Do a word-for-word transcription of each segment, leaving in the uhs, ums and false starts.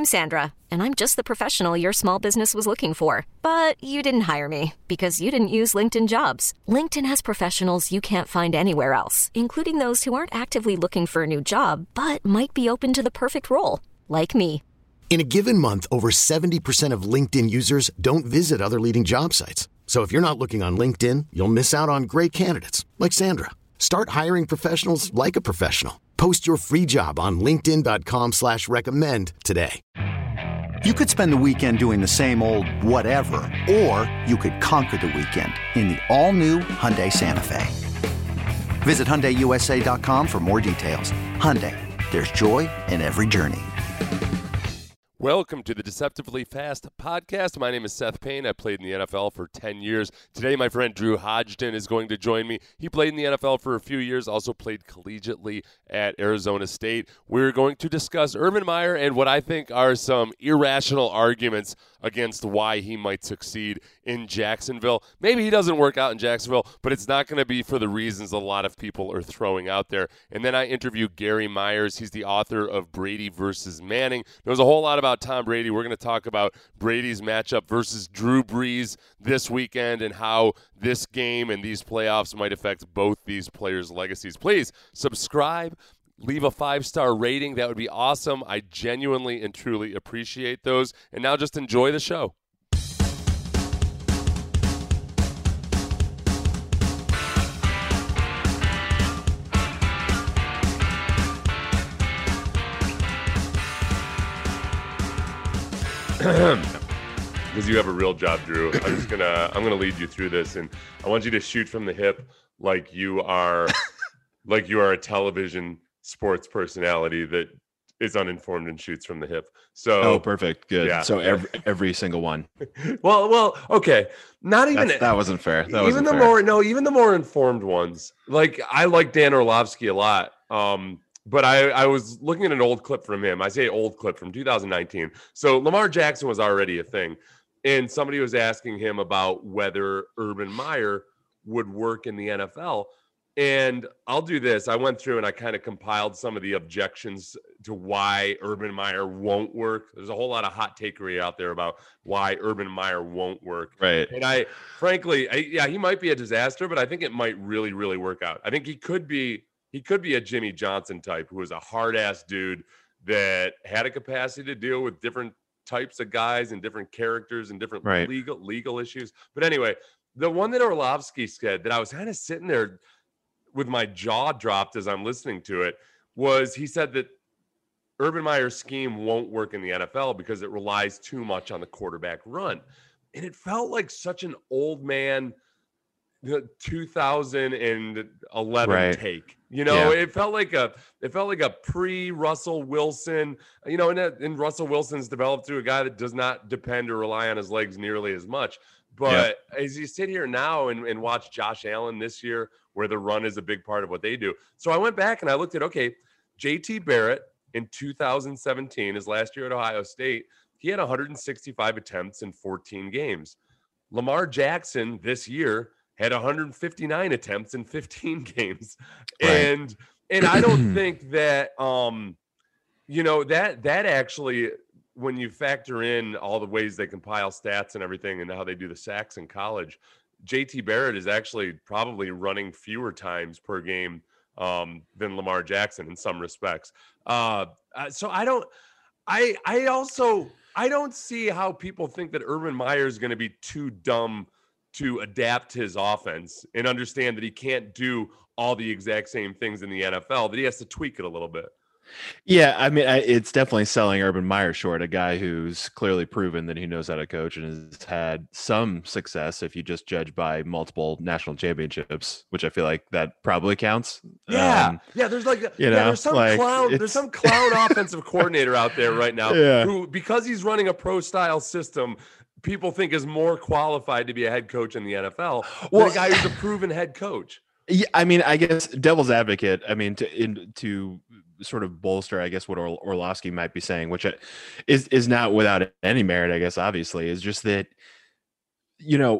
I'm Sandra, and I'm just the professional your small business was looking for. But you didn't hire me because you didn't use LinkedIn Jobs. LinkedIn has professionals you can't find anywhere else, including those who aren't actively looking for a new job, but might be open to the perfect role, like me. In a given month, over seventy percent of LinkedIn users don't visit other leading job sites. So if you're not looking on LinkedIn, you'll miss out on great candidates like Sandra. Start hiring professionals like a professional. Post your free job on linkedin dot com slash recommend today. You could spend the weekend doing the same old whatever, or you could conquer the weekend in the all-new Hyundai Santa Fe. Visit Hyundai U S A dot com for more details. Hyundai, there's joy in every journey. Welcome to the Deceptively Fast podcast. My name is Seth Payne. I played in the N F L for ten years. Today, my friend Drew Hodgson is going to join me. He played in the N F L for a few years, also played collegiately at Arizona State. We're going to discuss Urban Meyer and what I think are some irrational arguments against why he might succeed in Jacksonville. Maybe he doesn't work out in Jacksonville, but it's not going to be for the reasons a lot of people are throwing out there. And then I interview Gary Myers. He's the author of Brady versus Manning. Knows a whole lot about Tom Brady. We're going to talk about Brady's matchup versus Drew Brees this weekend and how this game and these playoffs might affect both these players' legacies. Please subscribe. Leave a five-star rating. That would be awesome. I genuinely and truly appreciate those. And now just enjoy the show. Because you have a real job, Drew. I'm just gonna I'm gonna lead you through this, and I want you to shoot from the hip like you are like you are a television sports personality that is uninformed and shoots from the hip. So oh, perfect, good. Yeah. So every every single one. well, well, okay. Not even That's, that wasn't fair. That even wasn't the fair. more no, even the more informed ones. Like I like Dan Orlovsky a lot. Um, But I, I was looking at an old clip from him. I say old clip from two thousand nineteen. So Lamar Jackson was already a thing. And somebody was asking him about whether Urban Meyer would work in the N F L. And I'll do this. I went through and I kind of compiled some of the objections to why Urban Meyer won't work. There's a whole lot of hot takeaway out there about why Urban Meyer won't work. Right. And I, frankly, I, yeah, he might be a disaster, but I think it might really, really work out. I think he could be He could be a Jimmy Johnson type who was a hard-ass dude that had a capacity to deal with different types of guys and different characters and different right. legal legal issues. But anyway, the one that Orlovsky said that I was kind of sitting there with my jaw dropped as I'm listening to it was he said that Urban Meyer's scheme won't work in the N F L because it relies too much on the quarterback run. And it felt like such an old man the two thousand eleven right. take, you know, yeah. it felt like a, it felt like a pre Russell Wilson, you know, and, and Russell Wilson's developed to a guy that does not depend or rely on his legs nearly as much. But yeah. as you sit here now and, and watch Josh Allen this year, where the run is a big part of what they do. So I went back and I looked at, okay, J T Barrett in two thousand seventeen, his last year at Ohio State, he had one hundred sixty-five attempts in fourteen games. Lamar Jackson this year had one hundred fifty-nine attempts in fifteen games. Right. And, and I don't think that, um, you know, that, that actually, when you factor in all the ways they compile stats and everything and how they do the sacks in college, J T Barrett is actually probably running fewer times per game um, than Lamar Jackson in some respects. Uh, so I don't, I, I also, I don't see how people think that Urban Meyer is going to be too dumb to adapt his offense and understand that he can't do all the exact same things in the N F L, that he has to tweak it a little bit. Yeah, I mean, I, it's definitely selling Urban Meyer short, a guy who's clearly proven that he knows how to coach and has had some success if you just judge by multiple national championships, which I feel like that probably counts. Yeah, um, yeah. There's like, you yeah, know, there's some like clown, there's some clown offensive coordinator out there right now yeah. who, because he's running a pro style system, people think is more qualified to be a head coach in the N F L well, than a guy who's a proven head coach. Yeah, I mean, I guess devil's advocate. I mean, to in, to sort of bolster, I guess what Or- Orlovsky might be saying, which is is not without any merit. I guess obviously is just that, you know,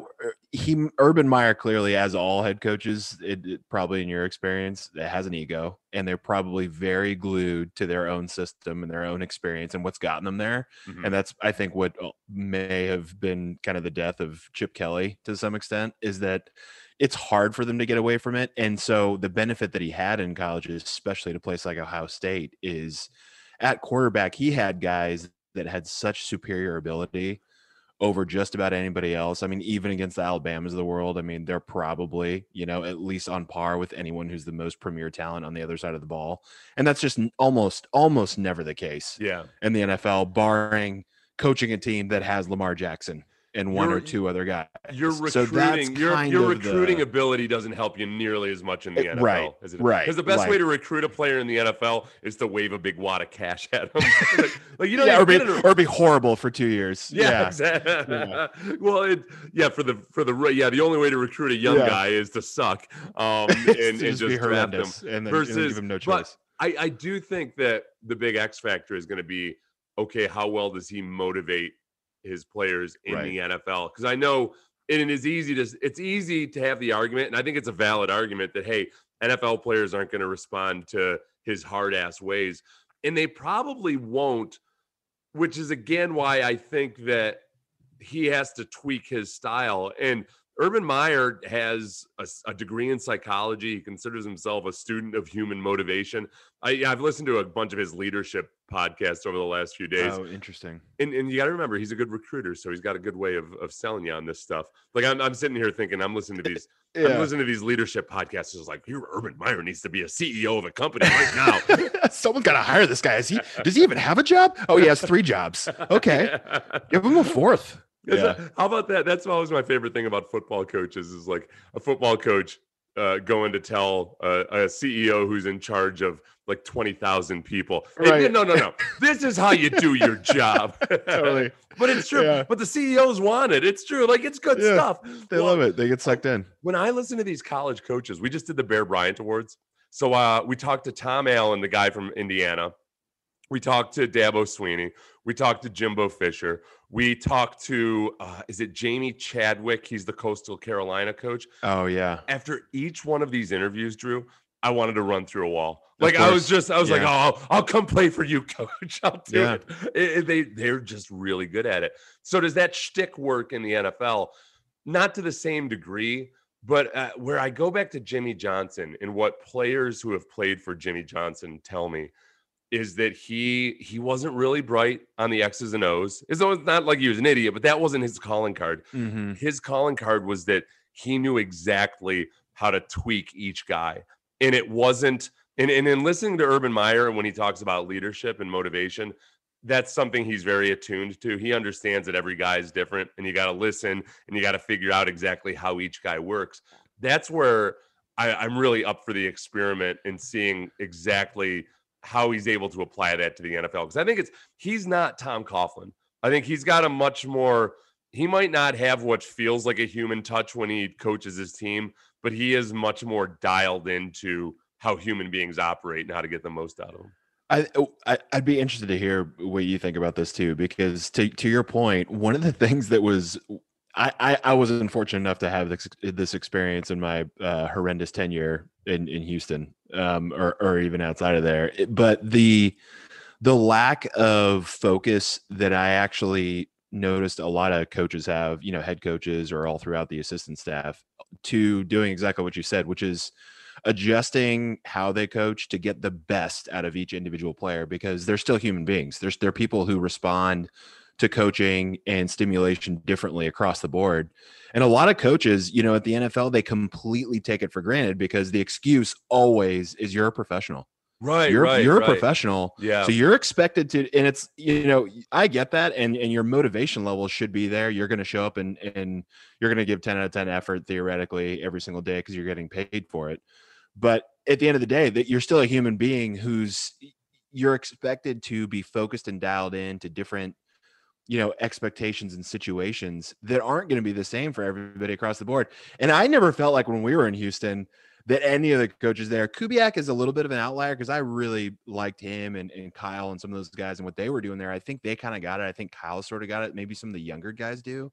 he Urban Meyer clearly, as all head coaches, it, it probably in your experience, it has an ego, and they're probably very glued to their own system and their own experience and what's gotten them there. Mm-hmm. And that's, I think, what may have been kind of the death of Chip Kelly to some extent, is that it's hard for them to get away from it. And so the benefit that he had in colleges, especially at a place like Ohio State, is at quarterback, he had guys that had such superior ability over just about anybody else. I mean, even against the Alabamas of the world, I mean, they're probably, you know, at least on par with anyone who's the most premier talent on the other side of the ball. And that's just almost, almost never the case yeah. in the N F L, barring coaching a team that has Lamar Jackson and one you're, or two other guys. Your recruiting, so that's your, your recruiting the, ability doesn't help you nearly as much in the N F L. Right, as it, right. Because the best like, way to recruit a player in the N F L is to wave a big wad of cash at him. like, like, you know, yeah, or, be, or be horrible for two years. Yeah, yeah. exactly. Yeah. Well, it, yeah, for the for the yeah, the only way to recruit a young yeah. guy is to suck um, and, and just, just draft him and then, versus and give him no choice. But I, I do think that the big X factor is going to be, okay, how well does he motivate his players in right. the N F L? Because I know it is easy to it's easy to have the argument, and I think it's a valid argument, that hey, N F L players aren't going to respond to his hard ass ways, and they probably won't. Which is again why I think that he has to tweak his style. And Urban Meyer has a, a degree in psychology. He considers himself a student of human motivation. I, I've listened to a bunch of his leadership podcasts over the last few days. Oh, interesting. And, and you got to remember, he's a good recruiter, so he's got a good way of, of selling you on this stuff. Like I'm, I'm sitting here thinking, I'm listening to these, yeah. I'm listening to these leadership podcasts. It's like, your Urban Meyer needs to be a C E O of a company right now. Someone's got to hire this guy. Is he? Does he even have a job? Oh, he has three jobs. Okay, yeah. Give him a fourth. Yeah. How about that? That's always my favorite thing about football coaches, is like a football coach uh, going to tell uh, a C E O who's in charge of like twenty thousand people. Right. Hey, no, no, no. This is how you do your job. Totally. But it's true. Yeah. But the C E Os want it. It's true. Like, it's good yeah. stuff. They well, love it. They get sucked in. When I listen to these college coaches, we just did the Bear Bryant Awards. So uh, we talked to Tom Allen, the guy from Indiana. We talked to Dabo Swinney. We talked to Jimbo Fisher. We talked to, uh, is it Jamie Chadwick? He's the Coastal Carolina coach. Oh, yeah. After each one of these interviews, Drew, I wanted to run through a wall. Like, I was just, I was yeah. like, oh, I'll, I'll come play for you, coach. I'll do yeah. it. It, it. They, they're just really good at it. So does that shtick work in the N F L? Not to the same degree, but uh, where I go back to Jimmy Johnson and what players who have played for Jimmy Johnson tell me, is that he he wasn't really bright on the X's and O's. It's not like he was an idiot, but that wasn't his calling card. Mm-hmm. His calling card was that he knew exactly how to tweak each guy. And it wasn't, and, and in listening to Urban Meyer, when he talks about leadership and motivation, that's something he's very attuned to. He understands that every guy is different, and you got to listen, and you got to figure out exactly how each guy works. That's where I, I'm really up for the experiment and seeing exactly how he's able to apply that to the N F L. Because I think it's, he's not Tom Coughlin. I think he's got a much more, he might not have what feels like a human touch when he coaches his team, but he is much more dialed into how human beings operate and how to get the most out of them. I, I I'd be interested to hear what you think about this too, because to to your point, one of the things that was, I, I, I was unfortunate enough to have this this experience in my uh, horrendous tenure in, in Houston, um, or or even outside of there. But the the lack of focus that I actually noticed a lot of coaches have, you know, head coaches or all throughout the assistant staff, to doing exactly what you said, which is adjusting how they coach to get the best out of each individual player, because they're still human beings. There's there are people who respond to coaching and stimulation differently across the board. And a lot of coaches, you know, at the N F L, they completely take it for granted, because the excuse always is you're a professional. Right. You're, right, you're right. a professional. Yeah. So you're expected to, and it's, you know, I get that. And, and your motivation level should be there. You're going to show up and, and you're going to give ten out of ten effort theoretically every single day, because you're getting paid for it. But at the end of the day, that you're still a human being who's, you're expected to be focused and dialed in to different, you know, expectations and situations that aren't going to be the same for everybody across the board. And I never felt like when we were in Houston that any of the coaches there, Kubiak is a little bit of an outlier, because I really liked him and, and Kyle and some of those guys and what they were doing there. I think they kind of got it. I think Kyle sort of got it. Maybe some of the younger guys do.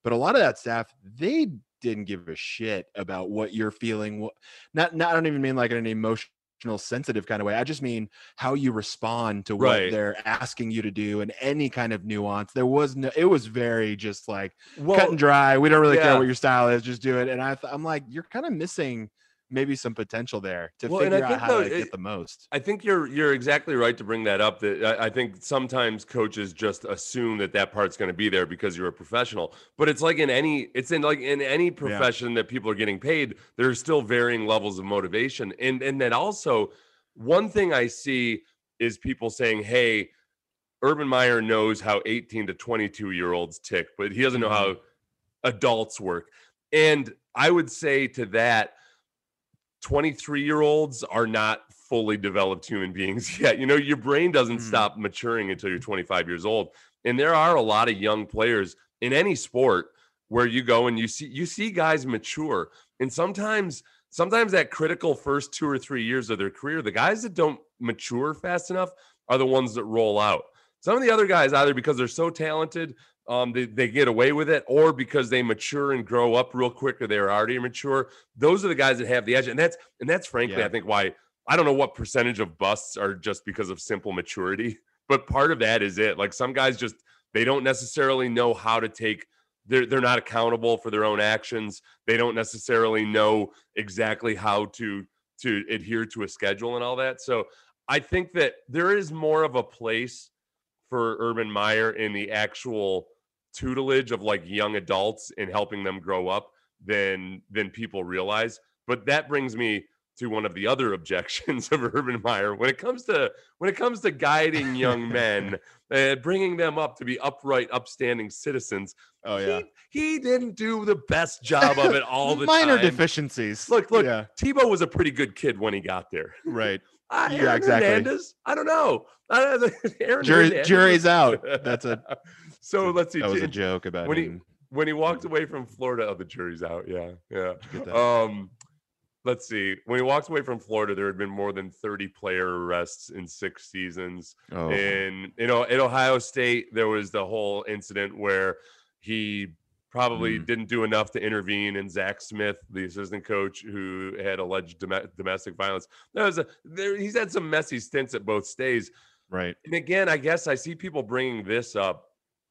but a lot of that staff, they didn't give a shit about what you're feeling. What, not, not, I don't even mean like in an emotional, sensitive kind of way. I just mean how you respond to what Right. they're asking you to do and any kind of nuance. There was no, it was very just like Well, cut and dry. We don't really yeah. care what your style is. Just do it. And I th- I'm like, you're kind of missing maybe some potential there to Well, and figure I out think how though, to it- get the most. I think you're you're exactly right to bring that up. That I, I think sometimes coaches just assume that that part's going to be there because you're a professional. But it's like in any it's in like in any profession that people are getting paid, there's still varying levels of motivation. And and then also one thing I see is people saying, "Hey, Urban Meyer knows how eighteen to twenty-two year olds tick, but he doesn't know how adults work." And I would say to that, twenty-three year olds are not fully developed human beings yet. You know, your brain doesn't Mm. stop maturing until you're twenty-five years old. And there are a lot of young players in any sport where you go and you see you see guys mature. And sometimes sometimes that critical first two or three years of their career, the guys that don't mature fast enough are the ones that roll out. Some of the other guys, either because they're so talented, um, they, they get away with it, or because they mature and grow up real quick, or they're already mature. Those are the guys that have the edge. And that's and that's frankly, Yeah. I think why I don't know what percentage of busts are just because of simple maturity, but part of that is it. Like some guys just they don't necessarily know how to take they're they're not accountable for their own actions. They don't necessarily know exactly how to to adhere to a schedule and all that. So I think that there is more of a place for Urban Meyer in the actual tutelage of like young adults and helping them grow up than than people realize. But that brings me to one of the other objections of Urban Meyer when it comes to when it comes to guiding young men, uh, bringing them up to be upright, upstanding citizens. Oh yeah, he, he didn't do the best job of it all the minor time. deficiencies. Look, look, yeah, Tebow was a pretty good kid when he got there. right. Uh, Yeah, Aaron exactly. Hernandez, I don't know. Uh, Aaron Jury, Hernandez. jury's out. That's a so let's see. that was a J- joke about when he him. when he walked away from Florida. Oh, the jury's out. Yeah, yeah. Get that. Um, let's see. When he walked away from Florida, there had been more than thirty player arrests in six seasons. Oh. And you know, at Ohio State, there was the whole incident where he probably Mm. didn't do enough to intervene, and Zach Smith, the assistant coach who had alleged dom- domestic violence, there was a there. He's had some messy stints at both stays. Right. And again, I guess I see people bringing this up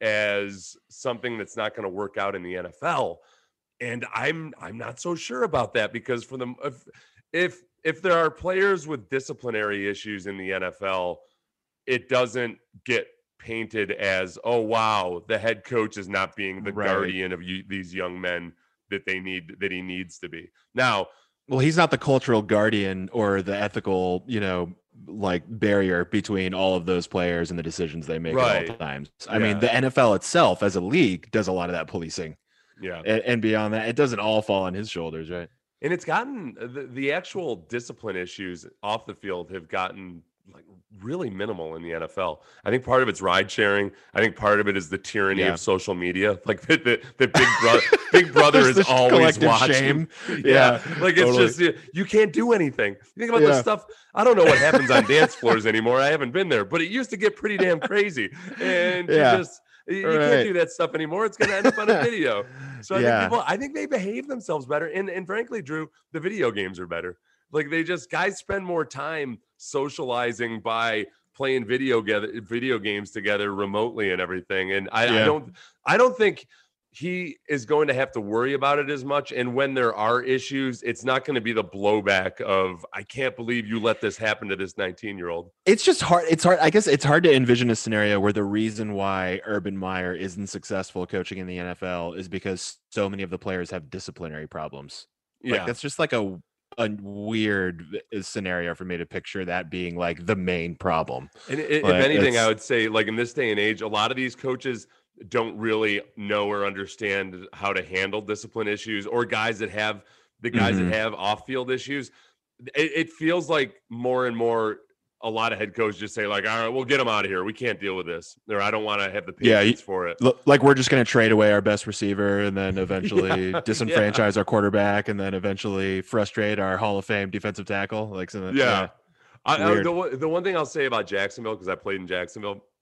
as something that's not going to work out in the N F L, and I'm I'm not so sure about that because for them, if if if there are players with disciplinary issues in the N F L, it doesn't get painted as, oh wow, the head coach is not being the Right. guardian of you, these young men that they need that he needs to be. Now, Well, he's not the cultural guardian or the ethical, you know, like barrier between all of those players and the decisions they make at Right. all times. I Yeah. mean, the N F L itself as a league does a lot of that policing. yeah. And, and beyond that, it doesn't all fall on his shoulders, right? And it's gotten the, the actual discipline issues off the field have gotten like really minimal in the N F L. I think part of it's ride sharing. I think part of it is the tyranny Yeah. of social media. Like the, the, the big brother, big brother is There's this always collective watching. shame. Yeah. Yeah, Like it's totally. just, you, you can't do anything. You think about the Yeah. stuff. I don't know what happens on dance floors anymore. I haven't been there, but it used to get pretty damn crazy. And Yeah. you just, you you Right. can't do that stuff anymore. It's going to end up on a video. So I Yeah. think people, I think they behave themselves better. And, and frankly, Drew, the video games are better. Like they just, guys spend more time socializing by playing video together, video games together remotely and everything. And I, I Yeah. don't, I don't think he is going to have to worry about it as much. And when there are issues, it's not going to be the blowback of, I can't believe you let this happen to this nineteen year old. It's just hard. It's hard. I guess it's hard to envision a scenario where the reason why Urban Meyer isn't successful coaching in the N F L is because so many of the players have disciplinary problems. Like, Yeah. that's just like a a weird scenario for me to picture that being like the main problem. And i- if Like, anything, it's- I would say, like in this day and age, a lot of these coaches don't really know or understand how to handle discipline issues, or guys that have the guys Mhm. that have off-field issues. It, it feels like more and more a lot of head coaches just say like, all right, we'll get them out of here. We can't deal with this, or I don't want to have the Yeah, patience you- for it. L- Like we're just going to trade away our best receiver and then eventually Yeah, disenfranchise our quarterback and then eventually frustrate our Hall of Fame defensive tackle. Like, so that, Yeah. I, I, weird. the, one- the one thing I'll say about Jacksonville, because I played in Jacksonville,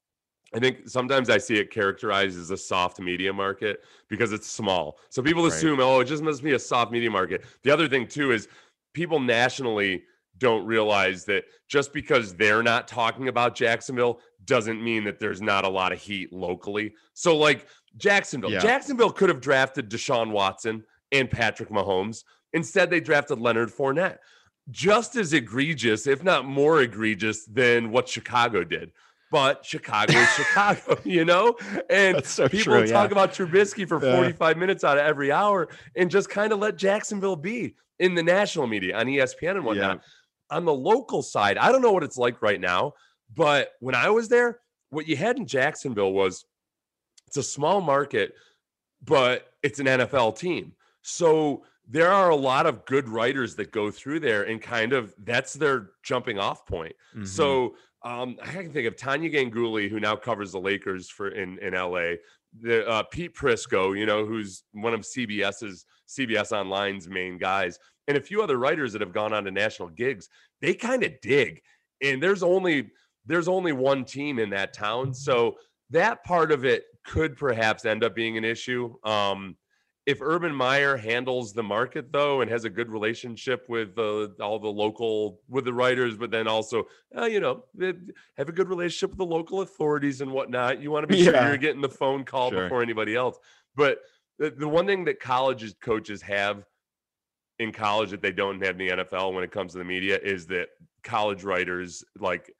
I think sometimes I see it characterized as a soft media market because it's small. So people Right. assume, oh, it just must be a soft media market. The other thing too is people nationally don't realize that just because they're not talking about Jacksonville doesn't mean that there's not a lot of heat locally. So like Jacksonville, Yeah. Jacksonville could have drafted Deshaun Watson and Patrick Mahomes. Instead, they drafted Leonard Fournette. Just as egregious, if not more egregious than what Chicago did. But Chicago is Chicago, you know? And That's so people true, talk yeah. about Trubisky for Yeah. forty-five minutes out of every hour and just kind of let Jacksonville be in the national media on E S P N and whatnot. Yeah. On the local side, I don't know what it's like right now, but when I was there, what you had in Jacksonville was it's a small market, but it's an N F L team. So there are a lot of good writers that go through there and kind of that's their jumping off point. Mhm. So um, I can think of Tanya Ganguly, who now covers the Lakers for in, in L A. The uh, Pete Prisco, you know, who's one of CBS's C B S Online's main guys, and a few other writers that have gone on to national gigs. They kind of dig, and there's only there's only one team in that town, so that part of it could perhaps end up being an issue. Um, if Urban Meyer handles the market though and has a good relationship with uh, all the local with the writers, but then also uh, you know have a good relationship with the local authorities and whatnot, you want to be sure Yeah. you're getting the phone call Sure. before anybody else. But the, the one thing that college coaches have in college that they don't have in the N F L when it comes to the media is that college writers like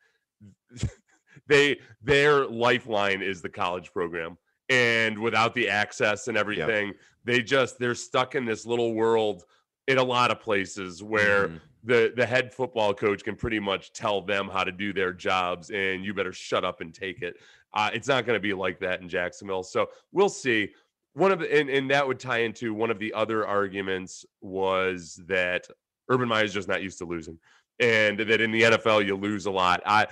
they their lifeline is the college program. And without the access and everything, they just they're stuck in this little world in a lot of places where Mhm. the the head football coach can pretty much tell them how to do their jobs, and you better shut up and take it. Uh, it's not going to be like that in Jacksonville, so we'll see. One of the and, and that would tie into one of the other arguments was that Urban Meyer is just not used to losing, and that in the N F L you lose a lot. I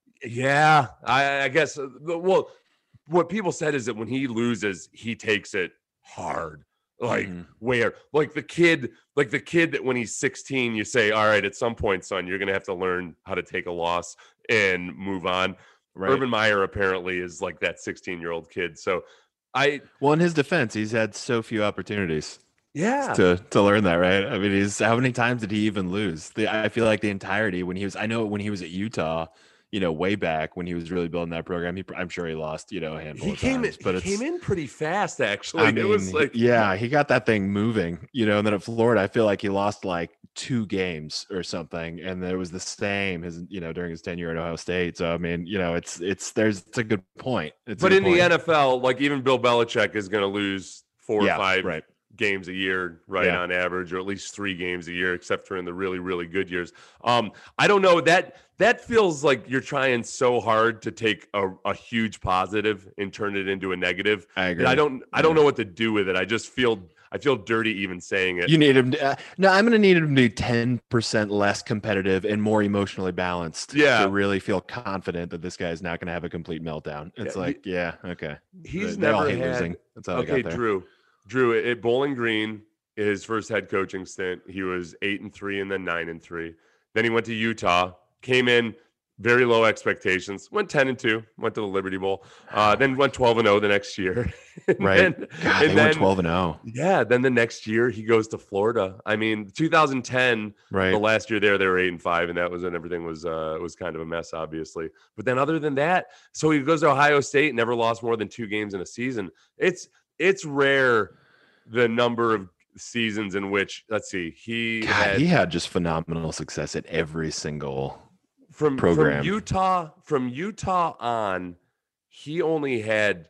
yeah, I, I guess uh, the- well. What people said is that when he loses, he takes it hard. Like Mhm. where, like the kid, like the kid that when he's sixteen, you say, all right, at some point, son, you're going to have to learn how to take a loss and move on. Right. Urban Meyer apparently is like that sixteen year old kid. So I, Well, in his defense, he's had so few opportunities yeah, to to learn that, right? I mean, he's how many times did he even lose? The, I feel like the entirety when he was. I know when he was at Utah, you know, way back when he was really building that program, he, I'm sure he lost, you know, a handful he of came, times. in, But he it's, came in pretty fast, actually. I it mean, was like, yeah, he got that thing moving, you know. And then at Florida, I feel like he lost like two games or something, and it was the same his, you know, during his tenure at Ohio State. So I mean, you know, it's it's there's it's a good point. It's a but good in the point. N F L, like even Bill Belichick is going to lose four Yeah, or five right. games a year, right, Yeah. on average, or at least three games a year, except for in the really, really good years. Um, I don't know. That that feels like you're trying so hard to take a, a huge positive and turn it into a negative. I agree. And I don't I don't Yeah. know what to do with it. I just feel I feel dirty even saying it. You need him. To, uh, no, I'm going to need him to be ten percent less competitive and more emotionally balanced. Yeah. To really feel confident that this guy's not going to have a complete meltdown. It's Yeah, he- like, yeah, okay. He's They- they all never hate had losing. That's how okay, they got there. Drew. Drew at Bowling Green, his first head coaching stint, he was eight and three and then nine and three. Then he went to Utah, came in very low expectations, went ten and two, went to the Liberty Bowl, uh, then went twelve and oh the next year. And Right. then- God, and they then, went twelve and oh. Yeah, then the next year he goes to Florida. I mean, two thousand ten, Right. the last year there, they were eight and five, and that was when everything was uh was kind of a mess, obviously. But then other than that, so he goes to Ohio State, never lost more than two games in a season. It's it's rare the number of seasons in which let's see, he God, had he had just phenomenal success at every single. from, program. from Utah from Utah on, he only had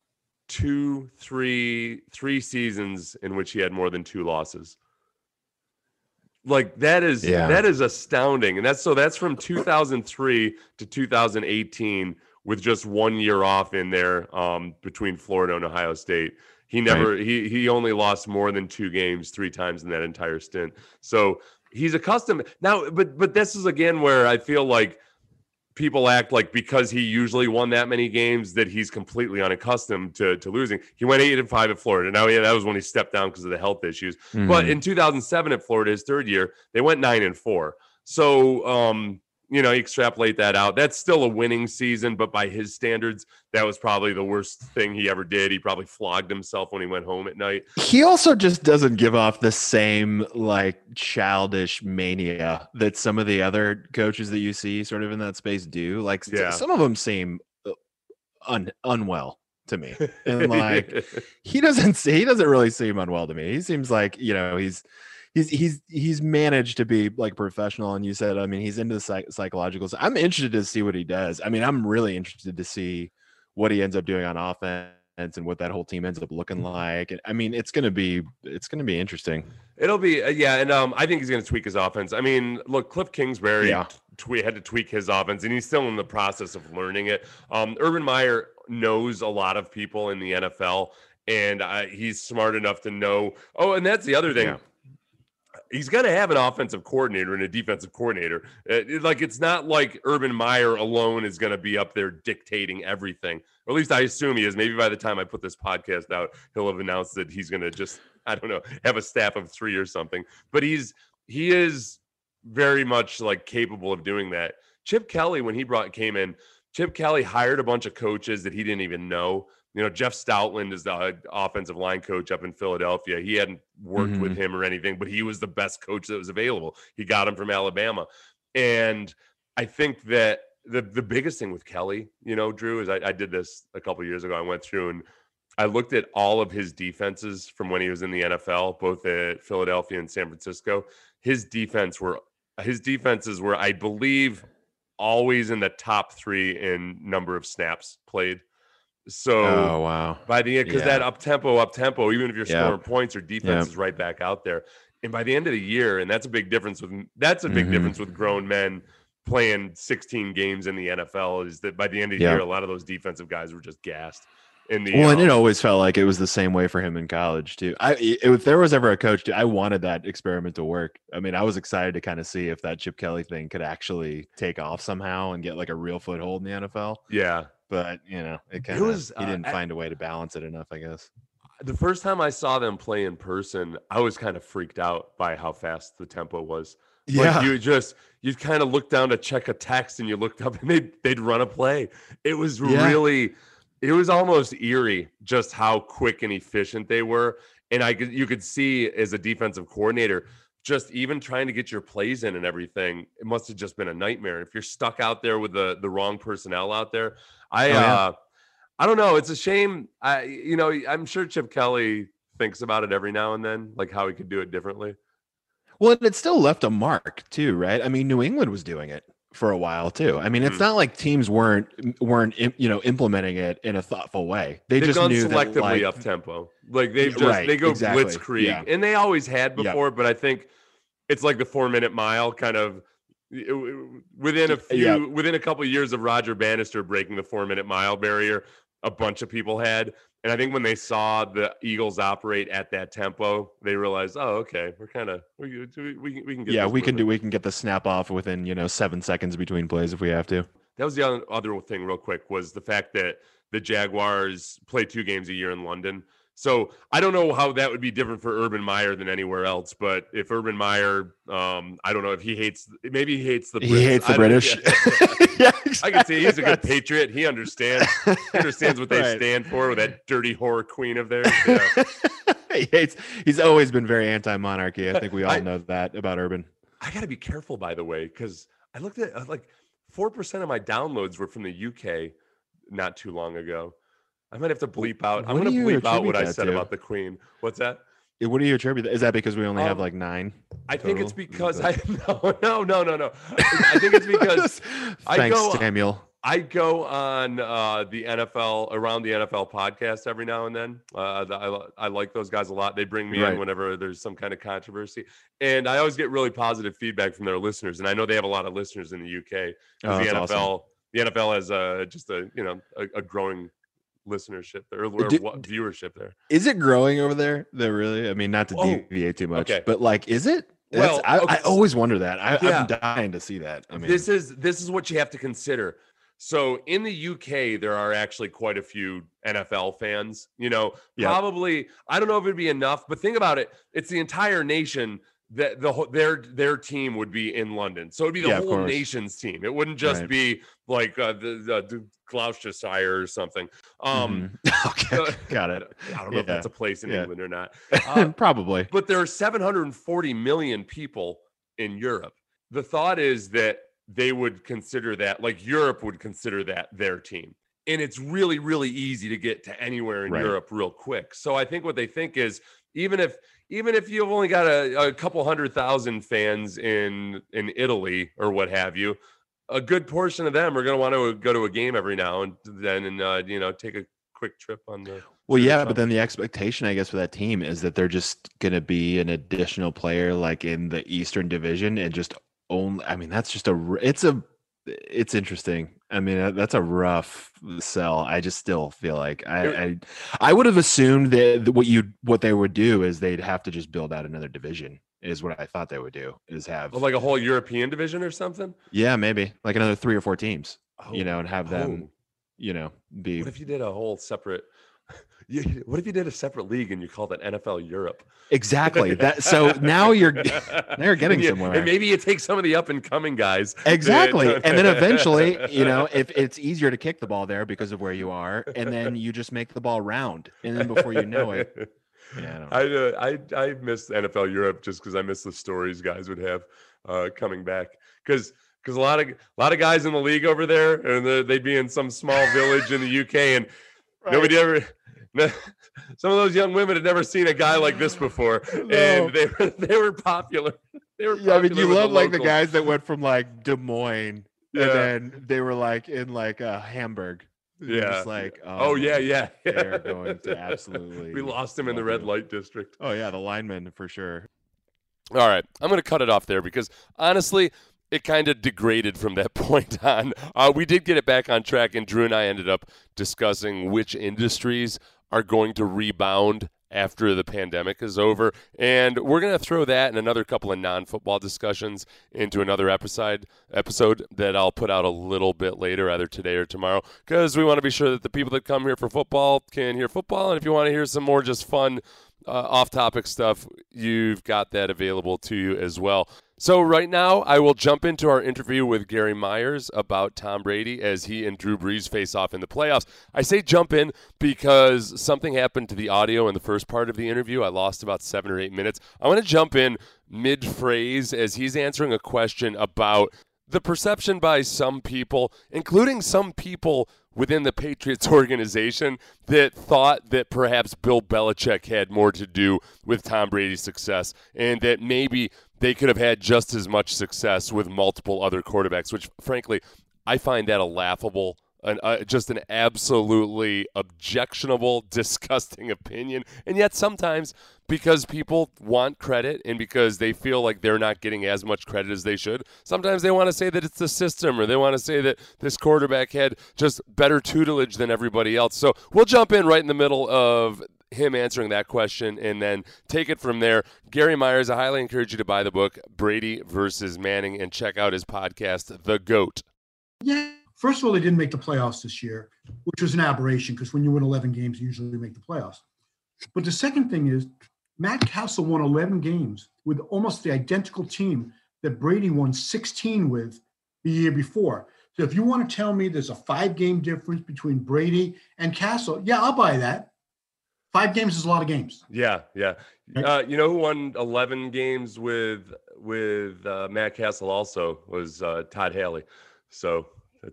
two, three, three seasons in which he had more than two losses. Like that is Yeah. that is astounding. And that's so that's from two thousand three to two thousand eighteen with just one year off in there um, between Florida and Ohio State. He never he he only lost more than two games three times in that entire stint. So he's accustomed now, but but this is again where I feel like people act like because he usually won that many games that he's completely unaccustomed to, to losing. He went eight and five at Florida. Now, yeah, that was when he stepped down because of the health issues. But Mhm. in two thousand seven at Florida, his third year, they went nine and four. So, um, you know, you extrapolate that out. That's still a winning season, but by his standards, that was probably the worst thing he ever did. He probably flogged himself when he went home at night. He also just doesn't give off the same like childish mania that some of the other coaches that you see sort of in that space do. Like Yeah. some of them seem un- unwell to me, and like he doesn't he doesn't really seem unwell to me. He seems like, you know, he's he's he's he's managed to be like professional. And you said, I mean, he's into the psych- psychological. So I'm interested to see what he does. I mean, I'm really interested to see what he ends up doing on offense and what that whole team ends up looking like. And I mean, it's gonna be it's gonna be interesting. It'll be uh, yeah, and um, I think he's going to tweak his offense. I mean, look, Cliff Kingsbury Yeah. twe- had to tweak his offense, and he's still in the process of learning it. Um, Urban Meyer knows a lot of people in the N F L, and uh, he's smart enough to know. Oh, and that's the other thing. Yeah. He's going to have an offensive coordinator and a defensive coordinator. Uh, it- like, it's not like Urban Meyer alone is going to be up there dictating everything. Or at least I assume he is. Maybe by the time I put this podcast out, he'll have announced that he's going to just, I don't know, have a staff of three or something. But he's he is very much like capable of doing that. Chip Kelly, when he brought came in, Chip Kelly hired a bunch of coaches that he didn't even know. You know, Jeff Stoutland is the offensive line coach up in Philadelphia. He hadn't worked Mm-hmm. with him or anything, but he was the best coach that was available. He got him from Alabama. And I think that the, the biggest thing with Kelly, you know, Drew, is I, I did this a couple of years ago. I went through and I looked at all of his defenses from when he was in the N F L, both at Philadelphia and San Francisco. His defense were his defenses were, I believe, always in the top three in number of snaps played. So Oh wow. by the end, because Yeah. that up tempo, up tempo, even if you're Yeah. scoring points, your defense Yeah. is right back out there. And by the end of the year, and that's a big difference with that's a big Mhm. difference with grown men playing sixteen games in the N F L, is that by the end of the Yeah. year, a lot of those defensive guys were just gassed. In the Well, and it um, always felt like it was the same way for him in college too. I if there was ever a coach, I wanted that experiment to work. I mean, I was excited to kind of see if that Chip Kelly thing could actually take off somehow and get like a real foothold in the N F L. yeah. But you know, it kind was, of he uh, didn't I- find a way to balance it enough, I guess. The first time I saw them play in person, I was kind of freaked out by how fast the tempo was. Like you just you kind of look down to check a text and you looked up and they'd they'd run a play. It was Yeah. really it was almost eerie just how quick and efficient they were. And I could you could see as a defensive coordinator, just even trying to get your plays in and everything, it must have just been a nightmare. If you're stuck out there with the the wrong personnel out there, I Oh, yeah. uh I don't know. It's a shame. I, you know, I'm sure Chip Kelly thinks about it every now and then, like how he could do it differently. Well, and it still left a mark too, right? I mean, New England was doing it for a while too. I mean, it's Mhm. not like teams weren't weren't im- you know implementing it in a thoughtful way. They They've just gone knew selectively that, like, up tempo. Like they've just Right, they go exactly, blitzkrieg, yeah. and they always had Yep. before. But I think it's like the four minute mile kind of within a few Yep. within a couple of years of Roger Bannister breaking the four minute mile barrier. A bunch of people had. And I think when they saw the Eagles operate at that tempo, they realized, oh, okay, we're kind of we, we, we can we can get yeah, this we can do moving. we can get the snap off within, you know, seven seconds between plays if we have to. That was the other, other thing, real quick, was the fact that the Jaguars play two games a year in London. So I don't know how that would be different for Urban Meyer than anywhere else. But if Urban Meyer, um, I don't know if he hates, maybe he hates the Brits. He hates the I don't- British. yeah. Yeah, I can see he's a good exactly. patriot. He understands. He understands what they Right. stand for with that dirty whore queen of theirs. Yeah. he hates. He's always been very anti-monarchy. I think we all I- know that about Urban. I got to be careful, by the way, because I looked at uh, like four percent of my downloads were from the U K not too long ago. I might have to bleep out. I'm What going do to you bleep out what attribute I that said to? about the Queen. What's that? Eh, What do you attribute that? Is that because we only have Um, like nine? I think it's total? because Is I that- no no no no no. I think it's because I Thanks, go- Samuel. I go on uh, the N F L around the N F L podcast every now and then. Uh, I, I like those guys a lot. They bring me Right. in whenever there's some kind of controversy, and I always get really positive feedback from their listeners. And I know they have a lot of listeners in the U K because Oh, the that's N F L awesome. the N F L has uh, just a you know a, a growing listenership there, or Do- what, viewership there. Is it growing over there? There really? I mean, not to Oh, deviate too much, okay. but like, is it? That's- Well, I, okay, I always wonder that. I, yeah. I'm dying to see that. I mean, this is this is what you have to consider. So in the U K, there are actually quite a few N F L fans. You know, Yep. probably I don't know if it'd be enough, but think about it. It's the entire nation that the whole their their team would be in London. So it'd be the Yeah, of whole course. nation's team. It wouldn't just Right. be like uh, the, the, the Gloucestershire or something. Um, Mhm. Okay, uh, got it. I don't know if Yeah. that's a place in Yeah. England or not. Uh, Probably. but there are seven hundred forty million people in Europe. The thought is that they would consider that, like Europe would consider that their team. And it's really, really easy to get to anywhere in Right. Europe real quick. So I think what they think is even if even if you've only got a, a couple hundred thousand fans in in Italy or what have you, a good portion of them are going to want to go to a game every now and then and uh, you know, take a quick trip on the Well, to the yeah, tunnel. but then the expectation, I guess, for that team is that they're just going to be an additional player like in the Eastern Division and just only, I mean, that's just a, r- it's a, it's interesting. I mean, that- that's a rough sell. I just still feel like I, I, I would have assumed that what you, what they would do is they'd have to just build out another division is what I thought they would do is have, Like a whole European division or something. yeah, maybe like another three or four teams, you know, and have Oh. them, you know, be, What if you did a whole separate? You, what if you did a separate league and you called it N F L Europe? exactly that. So now you're, now you're getting and you, somewhere. and maybe you take some of the up and coming guys. Exactly. that- And then eventually, you know, if it's easier to kick the ball there because of where you are, and then you just make the ball round. And then before you know it, yeah, I don't know. I, uh, I I miss N F L Europe just because I miss the stories guys would have uh, coming back because because a lot of a lot of guys in the league over there and the, they'd be in some small village in the U K and nobody ever. Some of those young women had never seen a guy like this before, No. and they were they were popular. They were Yeah, I mean, popular you with love like the locals. guys that went from like Des Moines, Yeah. and then they were like in like uh, Hamburg. You're Yeah. just like, Oh yeah, yeah. They're going to absolutely. We lost him in the love red you. light district. Oh yeah, the lineman for sure. All right, I'm going to cut it off there because honestly, it kind of degraded from that point on. Uh, we did get it back on track, and Drew and I ended up discussing which industries are going to rebound after the pandemic is over. And we're going to throw that and another couple of non-football discussions into another episode episode that I'll put out a little bit later, either today or tomorrow, because we want to be sure that the people that come here for football can hear football. And if you want to hear some more just fun uh, off-topic stuff, you've got that available to you as well. So right now, I will jump into our interview with Gary Myers about Tom Brady as he and Drew Brees face off in the playoffs. I say jump in because something happened to the audio in the first part of the interview. I lost about seven or eight minutes. I want to jump in mid-phrase as he's answering a question about the perception by some people, including some people within the Patriots organization, that thought that perhaps Bill Belichick had more to do with Tom Brady's success and that maybe they could have had just as much success with multiple other quarterbacks, which, frankly, I find that a laughable, an, uh, just an absolutely objectionable, disgusting opinion. And yet sometimes, because people want credit and because they feel like they're not getting as much credit as they should, sometimes they want to say that it's the system or they want to say that this quarterback had just better tutelage than everybody else. So we'll jump in right in the middle of him answering that question and then take it from there. Gary Myers, I highly encourage you to buy the book, Brady versus Manning, and check out his podcast, The GOAT. Yeah. First of all, they didn't make the playoffs this year, which was an aberration because when you win eleven games, you usually make the playoffs. But the second thing is Matt Castle won eleven games with almost the identical team that Brady won sixteen with the year before. So if you want to tell me there's a five-game difference between Brady and Castle, yeah, I'll buy that. Five games is a lot of games. Yeah, yeah. Uh, you know who won eleven games with with uh, Matt Castle also was uh, Todd Haley. So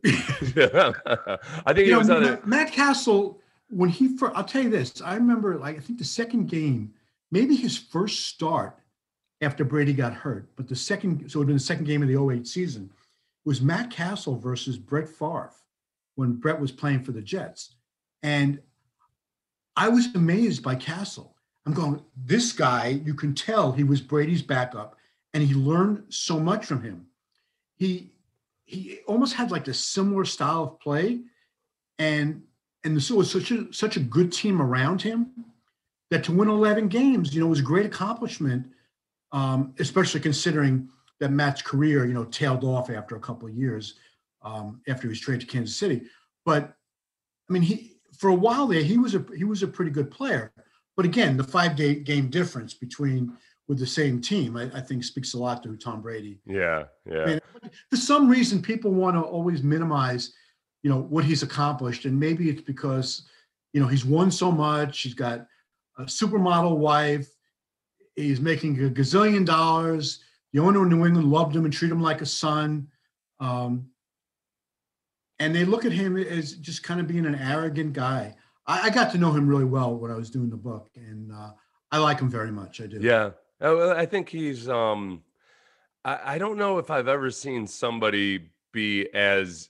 I think You he was know, on Matt, it. Matt Castle, when he first, I'll tell you this, I remember, like, I think the second game, maybe his first start after Brady got hurt, but the second, so it would have been the second game of the oh eight season, was Matt Castle versus Brett Favre when Brett was playing for the Jets. And I was amazed by Castle. I'm going, this guy, you can tell he was Brady's backup and he learned so much from him. He he almost had like a similar style of play. And and this was such a such a good team around him that to win eleven games, you know, was a great accomplishment, um, especially considering that Matt's career, you know, tailed off after a couple of years um, after he was traded to Kansas City. But I mean, he for a while there, he was a he was a pretty good player. But again, the five game game difference between with the same team, I, I think speaks a lot to Tom Brady. Yeah, yeah. And for some reason, people want to always minimize, you know, what he's accomplished. And maybe it's because, you know, he's won so much. He's got a supermodel wife. He's making a gazillion dollars. The owner of New England loved him and treated him like a son. Um, and they look at him as just kind of being an arrogant guy. I, I got to know him really well when I was doing the book, and uh, I like him very much. I do. Yeah. I think he's, um, I, I don't know if I've ever seen somebody be as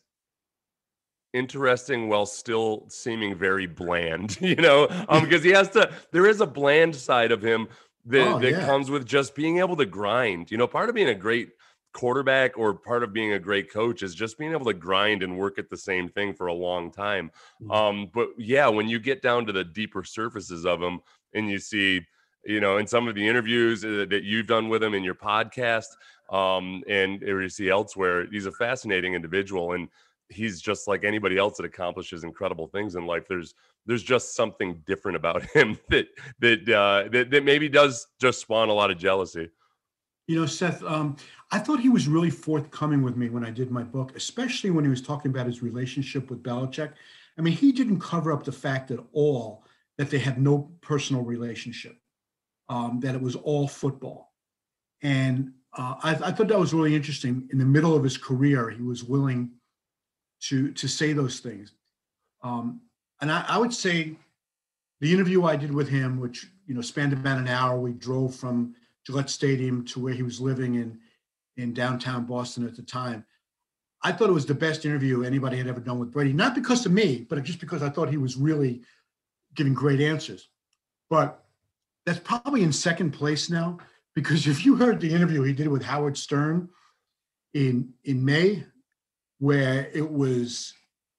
interesting while still seeming very bland, you know, um, because he has to, there is a bland side of him that, oh, that yeah. comes with just being able to grind. You know, part of being a great quarterback or part of being a great coach is just being able to grind and work at the same thing for a long time. Mm-hmm. Um, but yeah, when you get down to the deeper surfaces of him and you see, you know, in some of the interviews that you've done with him in your podcast, um, and or you see elsewhere, he's a fascinating individual, and he's just like anybody else that accomplishes incredible things in life. There's there's just something different about him that that uh, that, that maybe does just spawn a lot of jealousy. You know, Seth, um, I thought he was really forthcoming with me when I did my book, especially when he was talking about his relationship with Belichick. I mean, he didn't cover up the fact at all that they had no personal relationship. Um, that it was all football. And uh, I, I thought that was really interesting. In the middle of his career, he was willing to, to say those things. Um, and I, I would say the interview I did with him, which, you know, spanned about an hour, we drove from Gillette Stadium to where he was living in, in downtown Boston at the time. I thought it was the best interview anybody had ever done with Brady, not because of me, but just because I thought he was really giving great answers. But that's probably in second place now, because if you heard the interview he did with Howard Stern in in May, where it was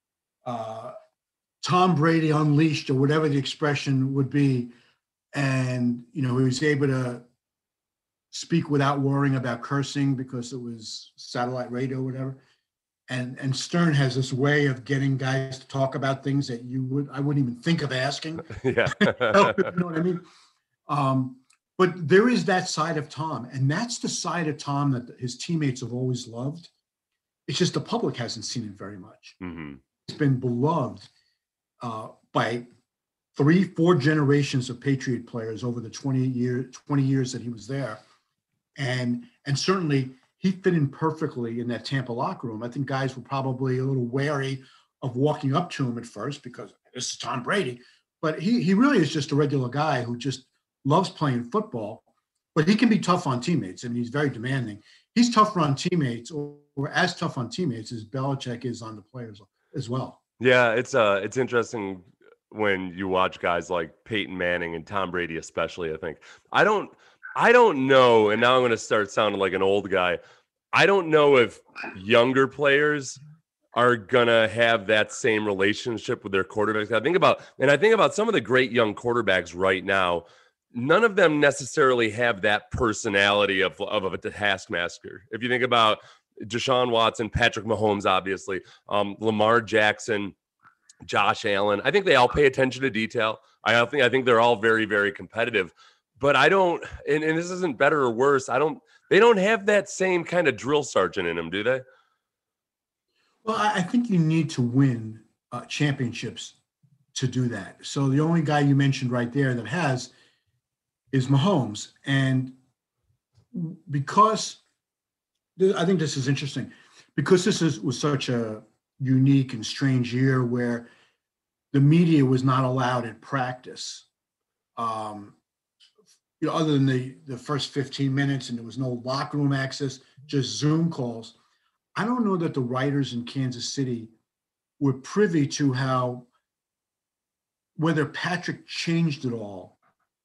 uh, Tom Brady unleashed or whatever the expression would be, and you know he was able to speak without worrying about cursing because it was satellite radio or whatever. And and Stern has this way of getting guys to talk about things that you would I wouldn't even think of asking. Yeah, you know what I mean. Um, but there is that side of Tom, and that's the side of Tom that his teammates have always loved. It's just the public hasn't seen it very much. Mm-hmm. It's been beloved uh, by three, four generations of Patriot players over the twenty year, twenty years that he was there, and and certainly he fit in perfectly in that Tampa locker room. I think guys were probably a little wary of walking up to him at first because this is Tom Brady, but he he really is just a regular guy who just loves playing football, but he can be tough on teammates. I mean, he's very demanding. He's tougher on teammates, or, or as tough on teammates as Belichick is on the players as well. Yeah, it's uh, it's interesting when you watch guys like Peyton Manning and Tom Brady, especially. I think I don't, I don't know, and now I'm going to start sounding like an old guy. I don't know if younger players are gonna have that same relationship with their quarterbacks. I think about, and I think about some of the great young quarterbacks right now. None of them necessarily have that personality of, of, of a taskmaster. If you think about Deshaun Watson, Patrick Mahomes, obviously, um, Lamar Jackson, Josh Allen, I think they all pay attention to detail. I think I think they're all very, very competitive. But I don't, and, and this isn't better or worse. I don't. They don't have that same kind of drill sergeant in them, do they? Well, I think you need to win uh, championships to do that. So the only guy you mentioned right there that has is Mahomes. And because I think this is interesting, because this is, was such a unique and strange year where the media was not allowed at practice, um, you know, other than the, the first fifteen minutes, and there was no locker room access, just Zoom calls. I don't know that the writers in Kansas City were privy to how, whether Patrick changed it all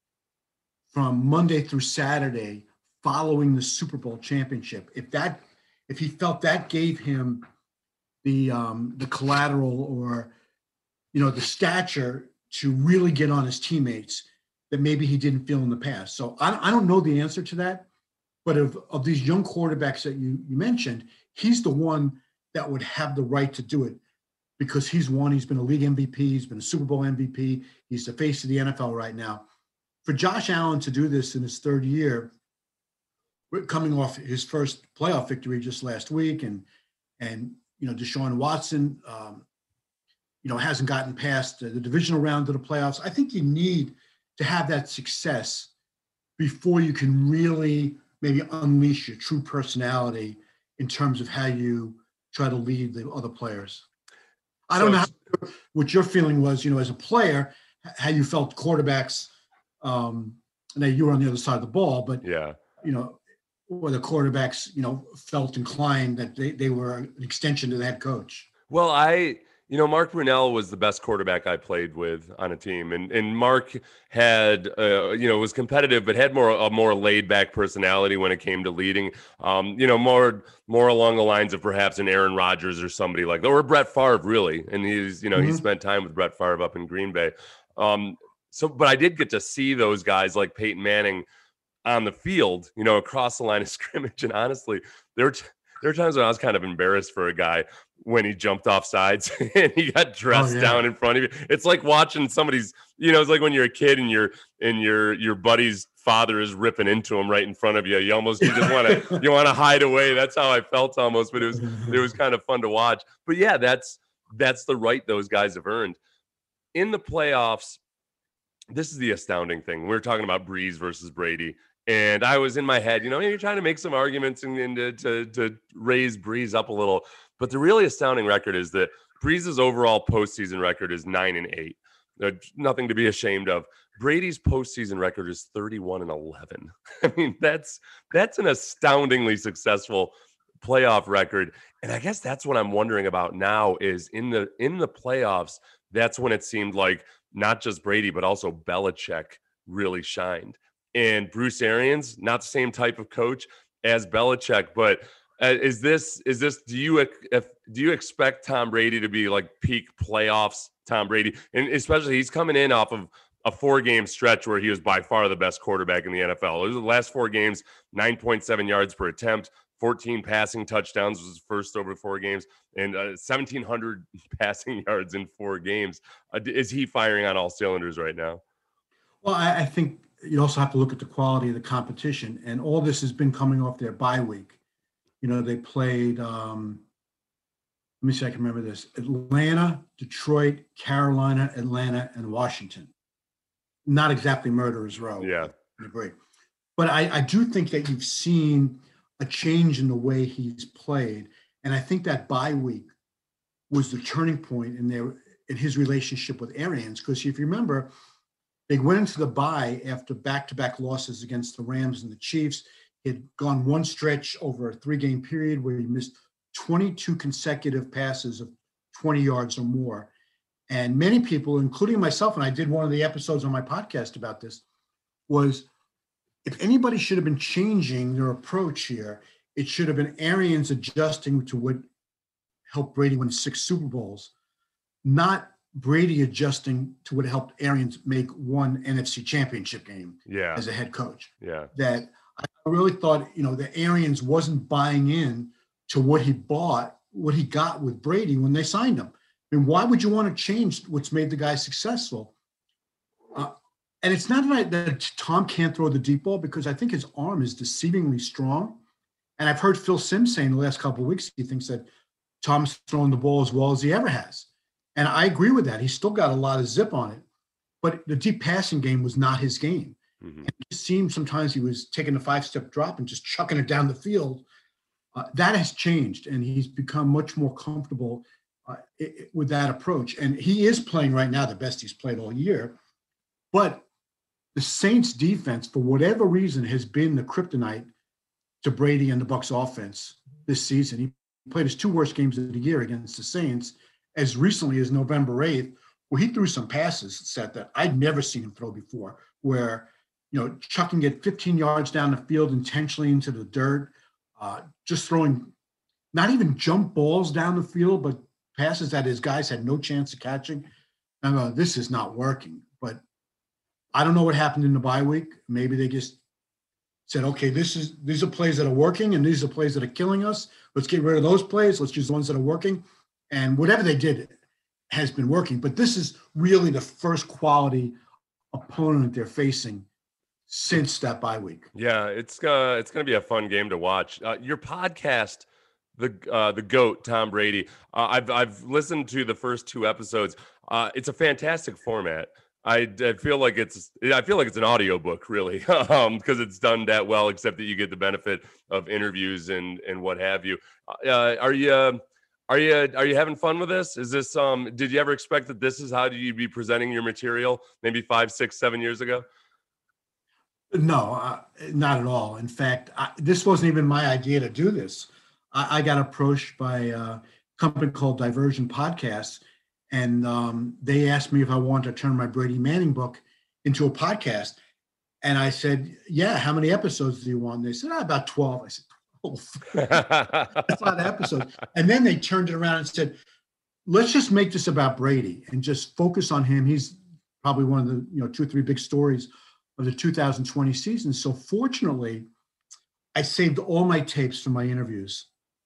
from Monday through Saturday following the Super Bowl championship. If that, if he felt that gave him the um, the collateral or, you know, the stature to really get on his teammates that maybe he didn't feel in the past. So I, I don't know the answer to that, but of, of these young quarterbacks that you, you mentioned, he's the one that would have the right to do it because he's won. He's been a league M V P. He's been a Super Bowl M V P. He's the face of the N F L right now. For Josh Allen to do this in his third year, coming off his first playoff victory just last week, and and you know Deshaun Watson, um, you know, hasn't gotten past the, the divisional round of the playoffs. I think you need to have that success before you can really maybe unleash your true personality in terms of how you try to lead the other players. I don't so, know how, what your feeling was, you know, as a player, how you felt quarterbacks. Um, and you were on the other side of the ball, but yeah, you know, whether quarterbacks, you know, felt inclined that they, they were an extension to the head coach. Well, I, you know, Mark Brunell was the best quarterback I played with on a team, and and Mark had, uh, you know, was competitive, but had more a more laid back personality when it came to leading. Um, you know, more more along the lines of perhaps an Aaron Rodgers or somebody like that, or Brett Favre, really. And he's, you know, mm-hmm. he spent time with Brett Favre up in Green Bay. Um, so, but I did get to see those guys like Peyton Manning on the field, you know, across the line of scrimmage. And honestly, there were, t- there were times when I was kind of embarrassed for a guy when he jumped off sides and he got dressed oh, yeah. down in front of you. It's like watching somebody's, you know, it's like when you're a kid and your and your your buddy's father is ripping into him right in front of you. You almost you just want to you want to hide away. That's how I felt almost, but it was it was kind of fun to watch. But yeah, that's that's the right those guys have earned. In the playoffs, this is the astounding thing. We're talking about Brees versus Brady. And I was in my head, you know, you're trying to make some arguments and, and to, to to raise Brees up a little. But the really astounding record is that Brees' overall postseason record is nine and eight. There's nothing to be ashamed of. Brady's postseason record is thirty-one and eleven. I mean, that's that's an astoundingly successful playoff record. And I guess that's what I'm wondering about now is in the in the playoffs, that's when it seemed like not just Brady, but also Belichick really shined. And Bruce Arians, not the same type of coach as Belichick, but uh, is this is this do you if do you expect Tom Brady to be like peak playoffs Tom Brady? And especially he's coming in off of a four-game stretch where he was by far the best quarterback in the N F L. It was the last four games, nine point seven yards per attempt, fourteen passing touchdowns was his first over four games, and uh, seventeen hundred passing yards in four games. Uh, is he firing on all cylinders right now? Well, I, I think you also have to look at the quality of the competition, and all this has been coming off their bye week. You know, they played, um, let me see if I can remember this, Atlanta, Detroit, Carolina, Atlanta, and Washington. Not exactly murderer's row. Yeah. I agree. But I, I do think that you've seen a change in the way he's played. And I think that bye week was the turning point in their in his relationship with Arians. Because if you remember, they went into the bye after back-to-back losses against the Rams and the Chiefs. He had gone one stretch over a three-game period where he missed twenty-two consecutive passes of twenty yards or more. And many people, including myself, and I did one of the episodes on my podcast about this, was if anybody should have been changing their approach here, it should have been Arians adjusting to what helped Brady win six Super Bowls, not Brady adjusting to what helped Arians make one N F C championship game yeah. as a head coach. Yeah. That I really thought, you know, that Arians wasn't buying in to what he bought, what he got with Brady when they signed him. I mean, why would you want to change what's made the guy successful? Uh, and it's not right that Tom can't throw the deep ball, because I think his arm is deceivingly strong. And I've heard Phil Simms saying the last couple of weeks, he thinks that Tom's throwing the ball as well as he ever has. And I agree with that. He's still got a lot of zip on it, but the deep passing game was not his game. Mm-hmm. And it seemed sometimes he was taking a five-step drop and just chucking it down the field. Uh, that has changed, and he's become much more comfortable uh, it, it, with that approach. And he is playing right now the best he's played all year. But the Saints defense, for whatever reason, has been the kryptonite to Brady and the Bucs offense this season. He played his two worst games of the year against the Saints as recently as November eighth, where he threw some passes set that I'd never seen him throw before, where, you know, chucking it fifteen yards down the field intentionally into the dirt, uh, just throwing not even jump balls down the field, but passes that his guys had no chance of catching. I'm going, this is not working. But I don't know what happened in the bye week. Maybe they just said, okay, this is these are plays that are working, and these are plays that are killing us. Let's get rid of those plays. Let's use the ones that are working. And whatever they did has been working. But this is really the first quality opponent they're facing since that bye week. Yeah, it's uh, it's going to be a fun game to watch. Uh, your podcast, the uh, the GOAT, Tom Brady. Uh, I've I've listened to the first two episodes. Uh, it's a fantastic format. I, I feel like it's I feel like it's an audiobook, really, um, because it's done that well. Except that you get the benefit of interviews and and what have you. Uh, are you uh, are you are you having fun with this? Is this um? Did you ever expect that this is how you'd be presenting your material? Maybe five, six, seven years ago. No, uh, not at all. In fact, I, this wasn't even my idea to do this. I, I got approached by a company called Diversion Podcasts, and um, they asked me if I wanted to turn my Brady Manning book into a podcast. And I said, yeah, how many episodes do you want? And they said, oh, about twelve. I said, twelve. That's a lot of episodes. And then they turned it around and said, let's just make this about Brady and just focus on him. He's probably one of the, you know, two or three big stories of the two thousand twenty season. So fortunately, I saved all my tapes from my interviews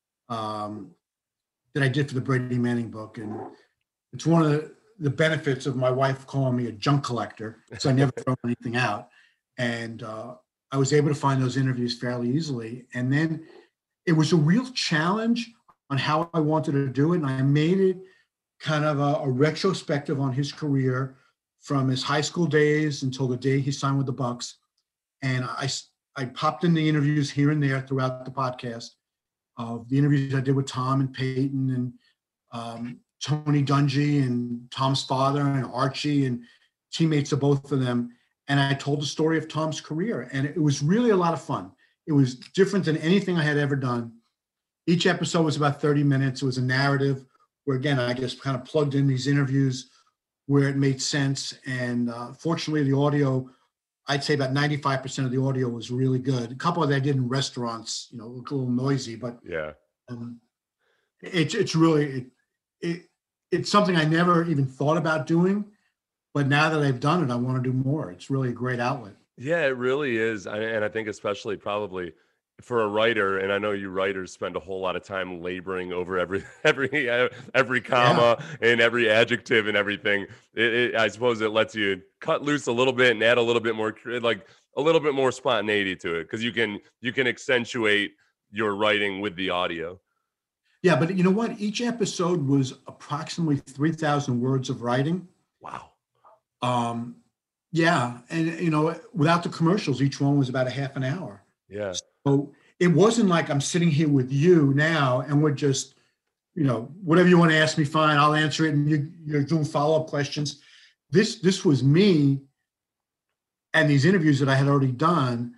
um, that I did for the Brady Manning book. And it's one of the, the benefits of my wife calling me a junk collector. So I never throw anything out. And uh, I was able to find those interviews fairly easily. And then it was a real challenge on how I wanted to do it. And I made it kind of a, a retrospective on his career from his high school days until the day he signed with the Bucs. And I, I popped in the interviews here and there throughout the podcast of the interviews I did with Tom and Peyton and um, Tony Dungy and Tom's father and Archie and teammates of both of them. And I told the story of Tom's career. And it was really a lot of fun. It was different than anything I had ever done. Each episode was about thirty minutes. It was a narrative where, again, I just kind of plugged in these interviews where it made sense. And uh, fortunately, the audio, I'd say about ninety-five percent of the audio was really good. A couple of that I did in restaurants, you know, look a little noisy, but yeah, um, it's it's really, it, it it's something I never even thought about doing. But now that I've done it, I want to do more. It's really a great outlet. Yeah, it really is. And I think especially probably for a writer, and I know you writers spend a whole lot of time laboring over every every every comma yeah. and every adjective and everything. It, it, I suppose it lets you cut loose a little bit and add a little bit more, like a little bit more spontaneity to it, because you can you can accentuate your writing with the audio. Yeah, but you know what? Each episode was approximately three thousand words of writing. Wow. Um, yeah, and you know, without the commercials, each one was about a half an hour. Yeah. So it wasn't like I'm sitting here with you now and we're just, you know, whatever you want to ask me, fine, I'll answer it. And you, you're doing follow-up questions. This, this was me and these interviews that I had already done.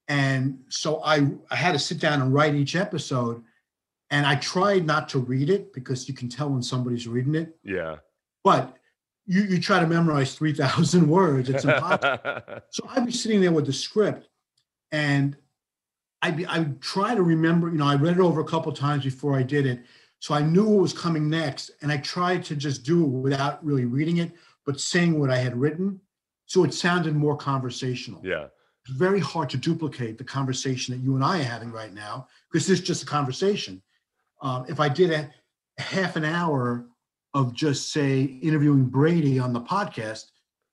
And so I, I had to sit down and write each episode. And I tried not to read it because you can tell when somebody's reading it. Yeah. But you, you try to memorize three thousand words. It's impossible. So I'd be sitting there with the script and I'd, be, I'd try to remember, you know, I read it over a couple of times before I did it. So I knew what was coming next. And I tried to just do it without really reading it, but saying what I had written. So it sounded more conversational. Yeah. It's very hard to duplicate the conversation that you and I are having right now, because this is just a conversation. Um, if I did a, a half an hour of just, say, interviewing Brady on the podcast,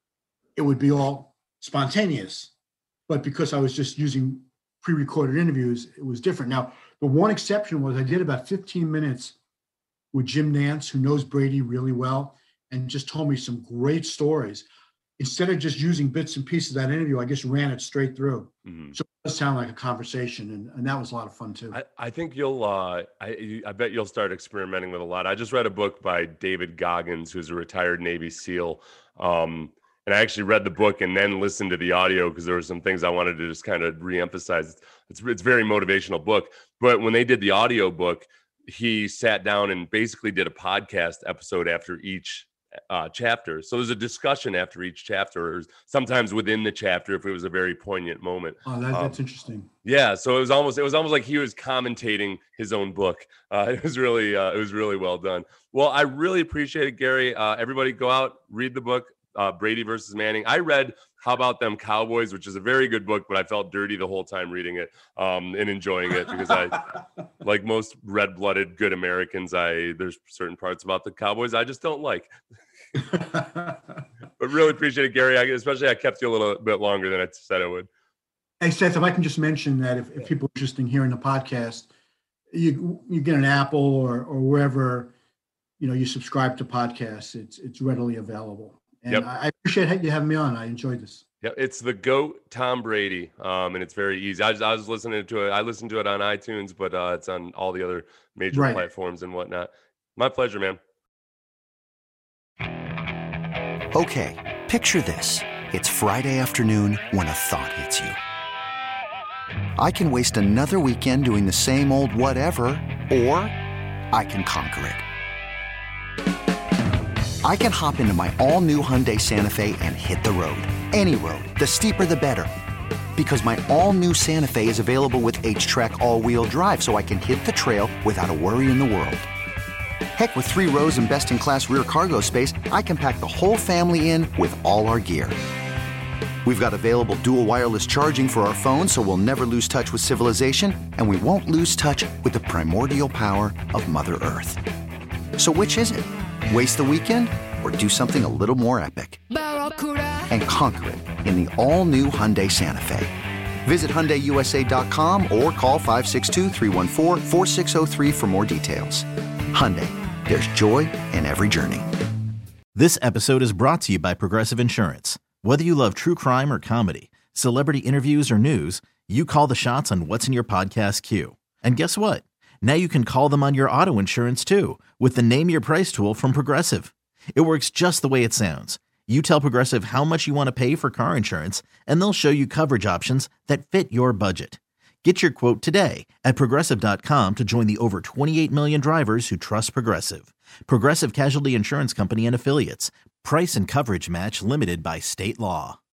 it would be all spontaneous. But because I was just using pre-recorded interviews, it was different. Now, the one exception was I did about fifteen minutes with Jim Nantz, who knows Brady really well, and just told me some great stories. Instead of just using bits and pieces of that interview, I just ran it straight through. Mm-hmm. So it does sound like a conversation, and, and that was a lot of fun too. I, I think you'll, uh, I, I bet you'll start experimenting with a lot. I just read a book by David Goggins, who's a retired Navy SEAL. Um, and I actually read the book and then listened to the audio because there were some things I wanted to just kind of reemphasize. It's it's a very motivational book. But when they did the audio book, he sat down and basically did a podcast episode after each uh, chapter. So there's a discussion after each chapter, or sometimes within the chapter if it was a very poignant moment. Oh, that, that's um, interesting. Yeah, so it was almost it was almost like he was commentating his own book. Uh, it was really uh, it was really well done. Well, I really appreciate it, Gary. Uh, everybody, go out, read the book. Uh, Brady versus Manning. I read How About Them Cowboys, which is a very good book, but I felt dirty the whole time reading it um, and enjoying it because I, like most red-blooded good Americans, I there's certain parts about the Cowboys I just don't like. But really appreciate it, Gary. I, especially I kept you a little bit longer than I said I would. Hey, Seth, if I can just mention that if, if people are interested in hearing the podcast, you you get an Apple or or wherever, you know, you subscribe to podcasts, it's it's readily available. And yep. I, I appreciate you having me on. I enjoyed this. Yeah, it's the GOAT Tom Brady, um, and it's very easy. I was, I was listening to it. I listened to it on iTunes, but uh, it's on all the other major right. platforms and whatnot. My pleasure, man. Okay, picture this. It's Friday afternoon when a thought hits you. I can waste another weekend doing the same old whatever, or I can conquer it. I can hop into my all-new Hyundai Santa Fe and hit the road. Any road. The steeper, the better. Because my all-new Santa Fe is available with H-Track all-wheel drive, so I can hit the trail without a worry in the world. Heck, with three rows and best-in-class rear cargo space, I can pack the whole family in with all our gear. We've got available dual wireless charging for our phones, so we'll never lose touch with civilization, and we won't lose touch with the primordial power of Mother Earth. So which is it? Waste the weekend or do something a little more epic? And conquer it in the all-new Hyundai Santa Fe. Visit Hyundai U S A dot com or call five six two, three one four, four six zero three for more details. Hyundai, there's joy in every journey. This episode is brought to you by Progressive Insurance. Whether you love true crime or comedy, celebrity interviews or news, you call the shots on what's in your podcast queue. And guess what? Now you can call them on your auto insurance too with the Name Your Price tool from Progressive. It works just the way it sounds. You tell Progressive how much you want to pay for car insurance, and they'll show you coverage options that fit your budget. Get your quote today at Progressive dot com to join the over twenty-eight million drivers who trust Progressive. Progressive Casualty Insurance Company and Affiliates. Price and coverage match limited by state law.